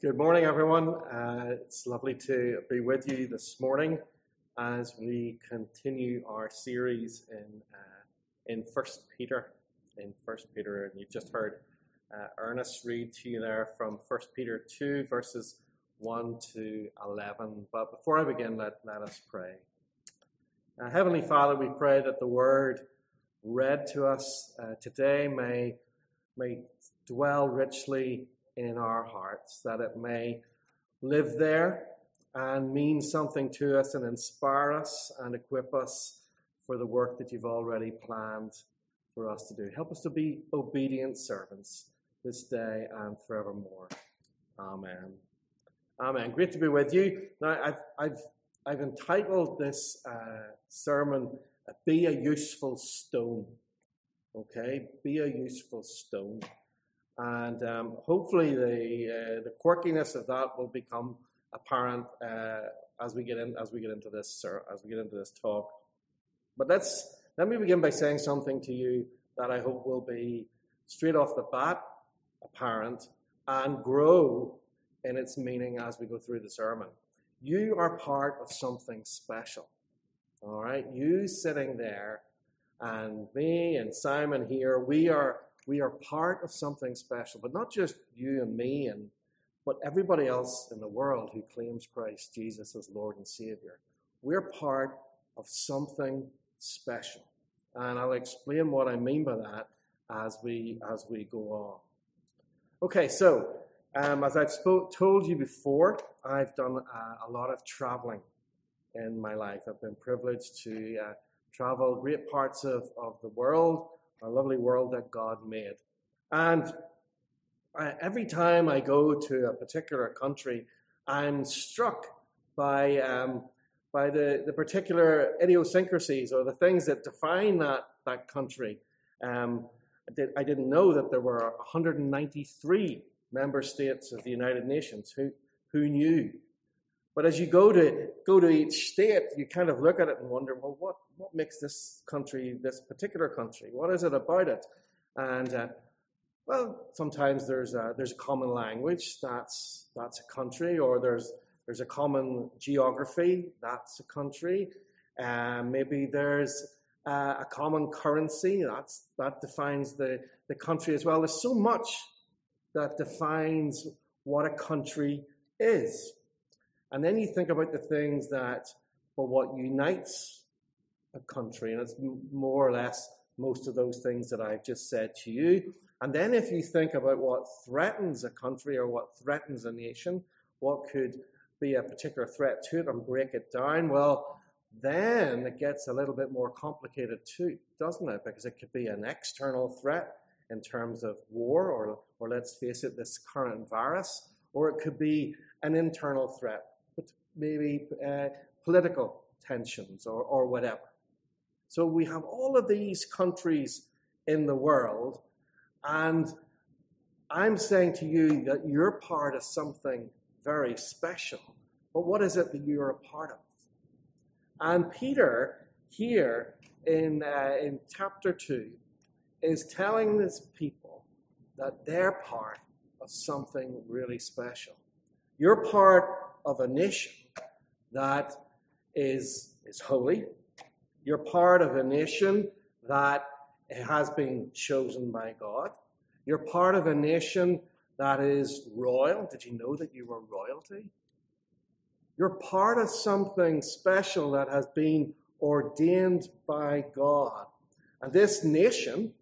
Good morning, everyone. It's lovely to be with you this morning as we continue our series in First Peter. And you just heard Ernest read to you there from First Peter 2, verses 1 to 11. But before I begin, let us pray. Heavenly Father, we pray that the word read to us today may dwell richly in our hearts, that it may live there and mean something to us and inspire us and equip us for the work that you've already planned for us to do. Help us to be obedient servants this day and forevermore. Amen. Amen. Great to be with you. Now, I've entitled this sermon, Be a Useful Stone. Okay? Be a Useful Stone. And hopefully the quirkiness of that will become apparent as we get into this talk. But let me begin by saying something to you that I hope will be straight off the bat apparent and grow in its meaning as we go through the sermon. You are part of something special. All right, you sitting there, and me and Simon here, we are part of something special, but not just you and me, but everybody else in the world who claims Christ Jesus as Lord and Savior. We're part of something special. And I'll explain what I mean by that as we go on. Okay, so as I've told you before, I've done a lot of traveling in my life. I've been privileged to travel great parts of the world, a lovely world that God made. And every time I go to a particular country, I'm struck by the particular idiosyncrasies or the things that define that country. I didn't know that there were 193 member states of the United Nations. Who knew? But as you go to each state, you kind of look at it and wonder, well, what makes this particular country? What is it about it? And well, sometimes there's a common language. That's a country, or there's a common geography. That's a country. Maybe there's a common currency. That defines the country as well. There's so much that defines what a country is. And then you think about the things what unites a country, and it's more or less most of those things that I've just said to you. And then if you think about what threatens a country or what threatens a nation, what could be a particular threat to it, and break it down, well, then it gets a little bit more complicated too, doesn't it? Because it could be an external threat in terms of war, or let's face it, this current virus, or it could be an internal threat, maybe political tensions or whatever. So we have all of these countries in the world, and I'm saying to you that you're part of something very special. But what is it that you're a part of? And Peter here in chapter 2 is telling his people that they're part of something really special. You're part of a nation that is holy. You're part of a nation that has been chosen by God. You're part of a nation that is royal. Did you know that you were royalty? You're part of something special that has been ordained by God. And this nation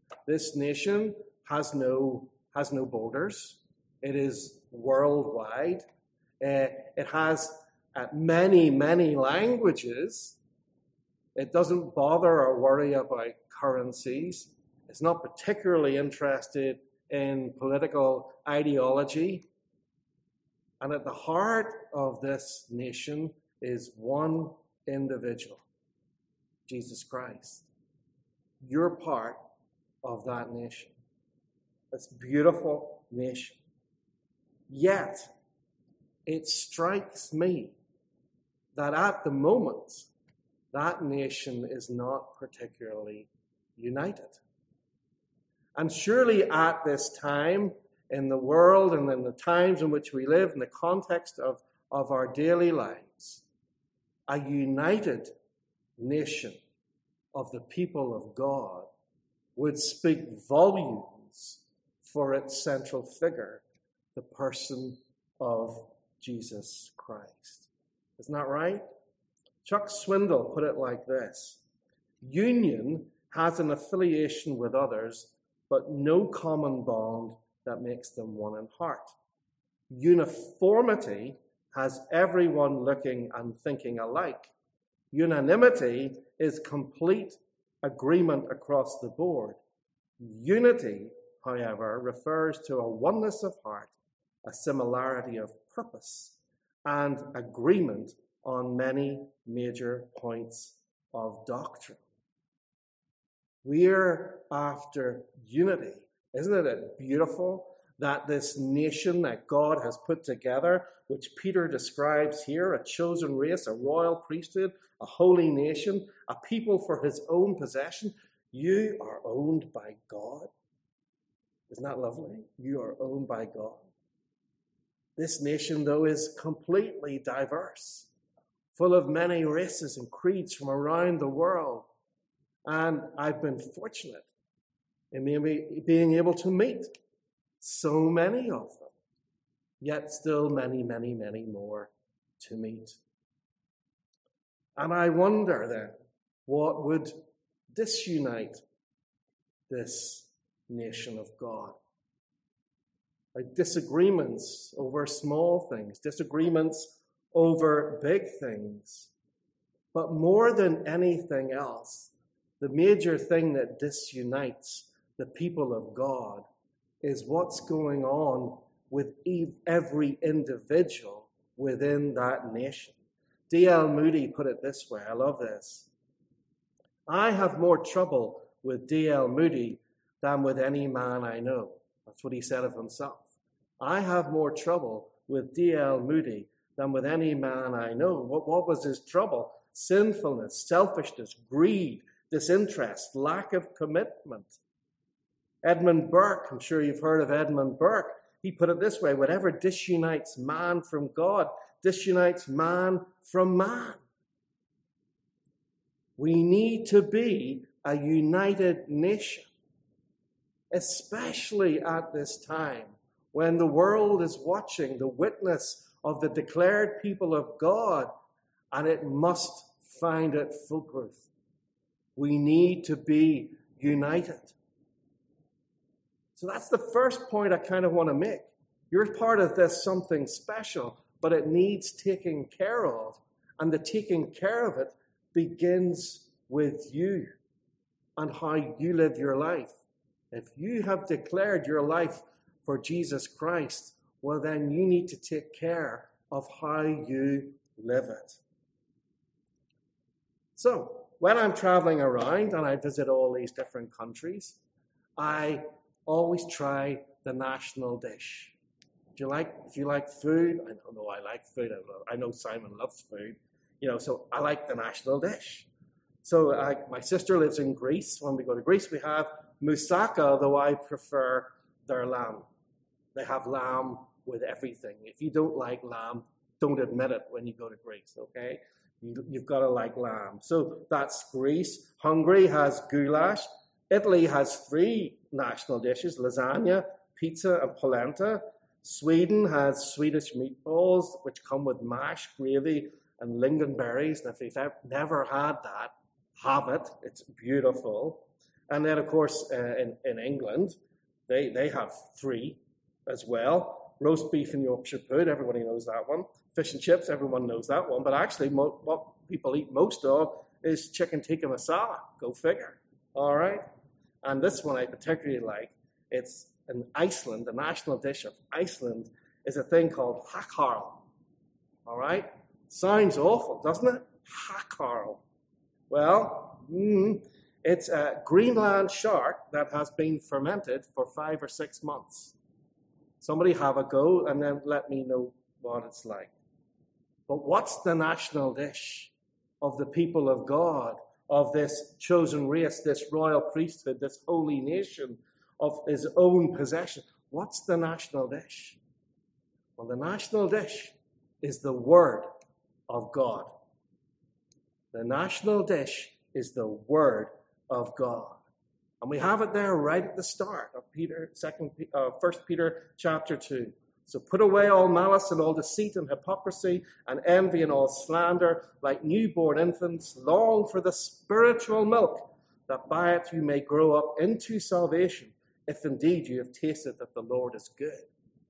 has no borders. It is worldwide. It has many, many languages. It doesn't bother or worry about currencies. It's not particularly interested in political ideology. And at the heart of this nation is one individual, Jesus Christ. You're part of that nation. This beautiful nation. Yet, it strikes me that at the moment, that nation is not particularly united. And surely at this time, in the world and in the times in which we live, in the context of our daily lives, a united nation of the people of God would speak volumes for its central figure, the person of Jesus Christ. Isn't that right? Chuck Swindoll put it like this: union has an affiliation with others, but no common bond that makes them one in heart. Uniformity has everyone looking and thinking alike. Unanimity is complete agreement across the board. Unity, however, refers to a oneness of heart, a similarity of purpose, and agreement on many major points of doctrine. We're after unity. Isn't it beautiful that this nation that God has put together, which Peter describes here, a chosen race, a royal priesthood, a holy nation, a people for his own possession, you are owned by God? Isn't that lovely? You are owned by God. This nation, though, is completely diverse, full of many races and creeds from around the world. And I've been fortunate in being able to meet so many of them, yet still many, many, many more to meet. And I wonder then, what would disunite this nation of God? Like disagreements over small things, disagreements over big things. But more than anything else, the major thing that disunites the people of God is what's going on with every individual within that nation. D.L. Moody put it this way. I love this. I have more trouble with D.L. Moody than with any man I know. That's what he said of himself. I have more trouble with D.L. Moody than with any man I know. What was his trouble? Sinfulness, selfishness, greed, disinterest, lack of commitment. Edmund Burke, I'm sure you've heard of Edmund Burke, he put it this way: whatever disunites man from God, disunites man from man. We need to be a united nation, especially at this time when the world is watching the witness of the declared people of God, and it must find it foolproof. We need to be united. So that's the first point I kind of want to make. You're part of this something special, but it needs taking care of. And the taking care of it begins with you and how you live your life. If you have declared your life for Jesus Christ, well, then you need to take care of how you live it. So, when I'm traveling around and I visit all these different countries, I always try the national dish. If you like food, I know I like food. I know Simon loves food, so I like the national dish. So my sister lives in Greece. When we go to Greece, we have moussaka, though I prefer their lamb. They have lamb with everything. If you don't like lamb, don't admit it when you go to Greece, okay? You've got to like lamb. So that's Greece. Hungary has goulash. Italy has 3 national dishes: lasagna, pizza, and polenta. Sweden has Swedish meatballs, which come with mash, gravy, and lingonberries. And if you've never had that, have it. It's beautiful. And then, of course, in England, they have 3 as well. Roast beef and Yorkshire pudding, everybody knows that one. Fish and chips, everyone knows that one. But actually, what people eat most of is chicken tikka masala. Go figure. All right? And this one I particularly like. It's in Iceland, the national dish of Iceland is a thing called hakkarl. All right? Sounds awful, doesn't it? Hakkarl. Well, it's a Greenland shark that has been fermented for 5 or 6 months. Somebody have a go and then let me know what it's like. But what's the national dish of the people of God, of this chosen race, this royal priesthood, this holy nation, of his own possession? What's the national dish? Well, the national dish is the Word of God. The national dish is the Word of God. And we have it there right at the start of 1 Peter chapter 2. So put away all malice and all deceit and hypocrisy and envy and all slander. Like newborn infants, long for the spiritual milk, that by it you may grow up into salvation, if indeed you have tasted that the Lord is good.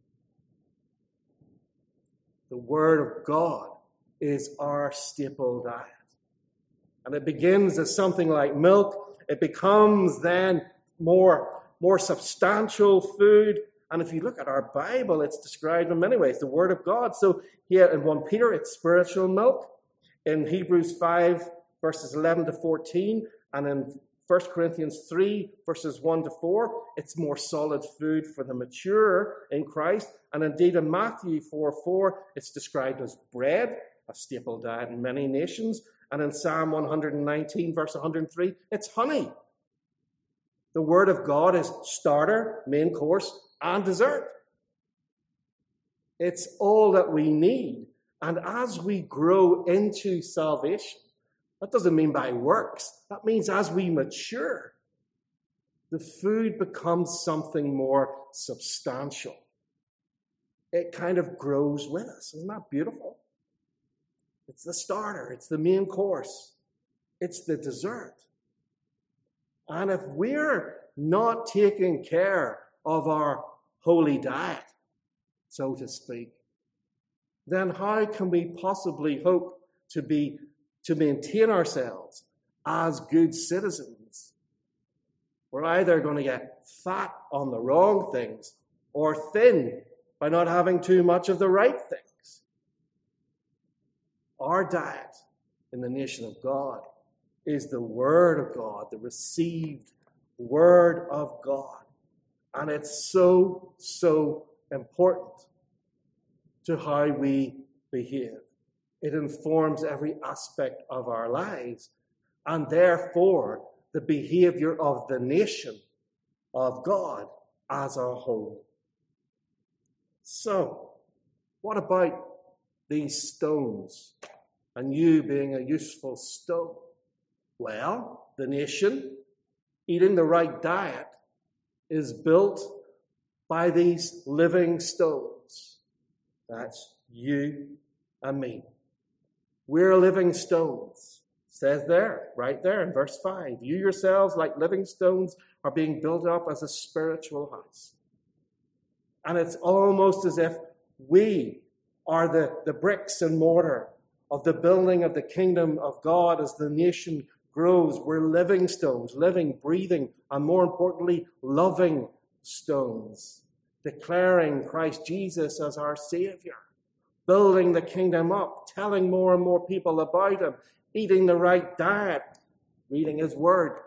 The Word of God is our staple diet. And it begins as something like milk. It becomes then more substantial food. And if you look at our Bible, it's described in many ways, the Word of God. So here in 1 Peter, it's spiritual milk. In Hebrews 5, verses 11 to 14, and in 1 Corinthians 3, verses 1 to 4, it's more solid food for the mature in Christ. And indeed in Matthew 4:4, it's described as bread, a staple diet in many nations. And in Psalm 119, verse 103, it's honey. The Word of God is starter, main course, and dessert. It's all that we need. And as we grow into salvation, that doesn't mean by works. That means as we mature, the food becomes something more substantial. It kind of grows with us. Isn't that beautiful? It's the starter. It's the main course. It's the dessert. And if we're not taking care of our holy diet, so to speak, then how can we possibly hope to maintain ourselves as good citizens? We're either going to get fat on the wrong things or thin by not having too much of the right things. Our diet in the nation of God is the Word of God, the received Word of God. And it's so, so important to how we behave. It informs every aspect of our lives, and therefore the behavior of the nation of God as a whole. So, what about these stones and you being a useful stone? Well, the nation, eating the right diet, is built by these living stones. That's you and me. We're living stones. It says there, right there in verse 5. You yourselves, like living stones, are being built up as a spiritual house. And it's almost as if we are the bricks and mortar of the building of the kingdom of God as the nation grows. We're living stones, living, breathing, and more importantly, loving stones, declaring Christ Jesus as our Savior, building the kingdom up, telling more and more people about Him, eating the right diet, reading His Word,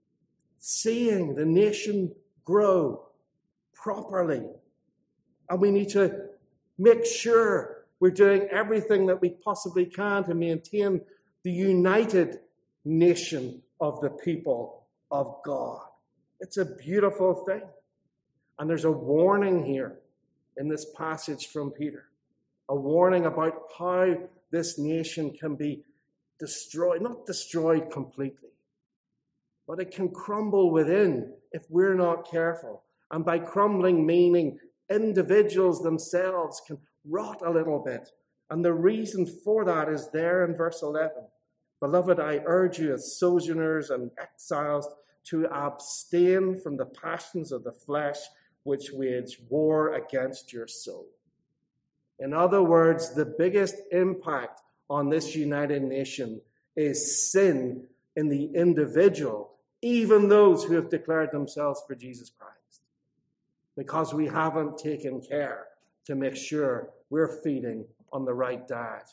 seeing the nation grow properly. And we need to make sure we're doing everything that we possibly can to maintain the united nation of the people of God. It's a beautiful thing. And there's a warning here in this passage from Peter. A warning about how this nation can be destroyed, not destroyed completely, but it can crumble within if we're not careful. And by crumbling, meaning individuals themselves can rot a little bit. And the reason for that is there in verse 11. Beloved, I urge you as sojourners and exiles to abstain from the passions of the flesh which wage war against your soul. In other words, the biggest impact on this united nation is sin in the individual, even those who have declared themselves for Jesus Christ, because we haven't taken care to make sure we're feeding on the right diet.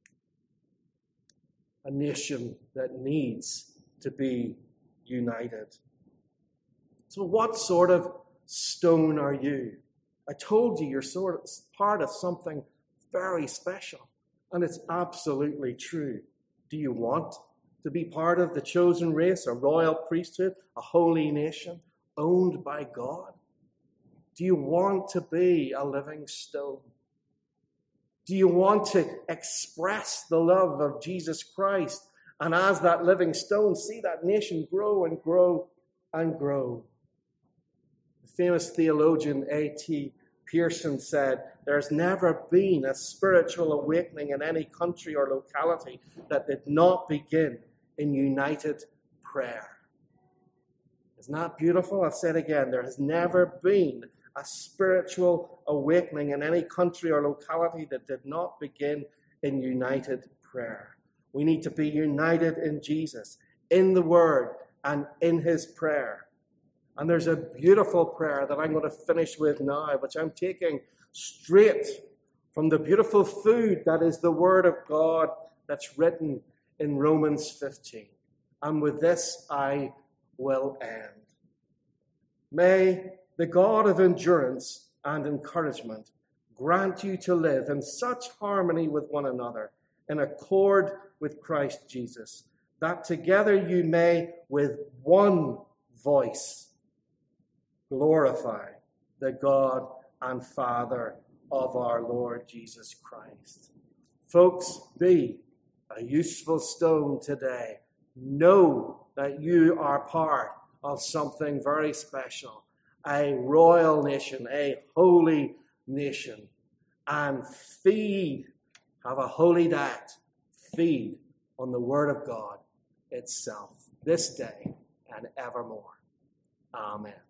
A nation that needs to be united. So what sort of stone are you? I told you you're sort of part of something very special, and it's absolutely true. Do you want to be part of the chosen race, a royal priesthood, a holy nation, owned by God? Do you want to be a living stone? Do you want to express the love of Jesus Christ? And as that living stone, see that nation grow and grow and grow. The famous theologian A.T. Pierson said, "There's never been a spiritual awakening in any country or locality that did not begin in united prayer." Isn't that beautiful? I'll say it again. There has never been a spiritual awakening in any country or locality that did not begin in united prayer. We need to be united in Jesus, in the Word, and in His prayer. And there's a beautiful prayer that I'm going to finish with now, which I'm taking straight from the beautiful food that is the Word of God that's written in Romans 15. And with this, I will end. May the God of endurance and encouragement grant you to live in such harmony with one another, in accord with Christ Jesus, that together you may, with one voice, glorify the God and Father of our Lord Jesus Christ. Folks, be a useful stone today. Know that you are part of something very special, a royal nation, a holy nation, and have a holy diet, feed on the Word of God itself, this day and evermore. Amen.